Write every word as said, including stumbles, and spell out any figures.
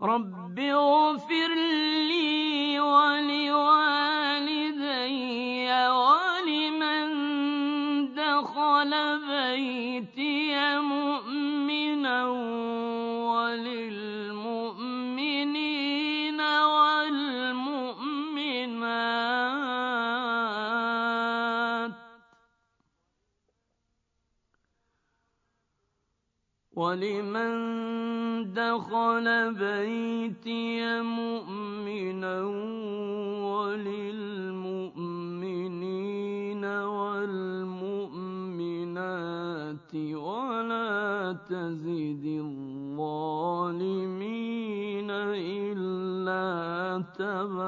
رب اغفر لي ولوالدي ولمن دخل بيتي مؤمنا وللمؤمنين والمؤمنات ولمن دخل بيتي مؤمنا وللمؤمنين والمؤمنات ولا تزد الظالمين إلا تبارا.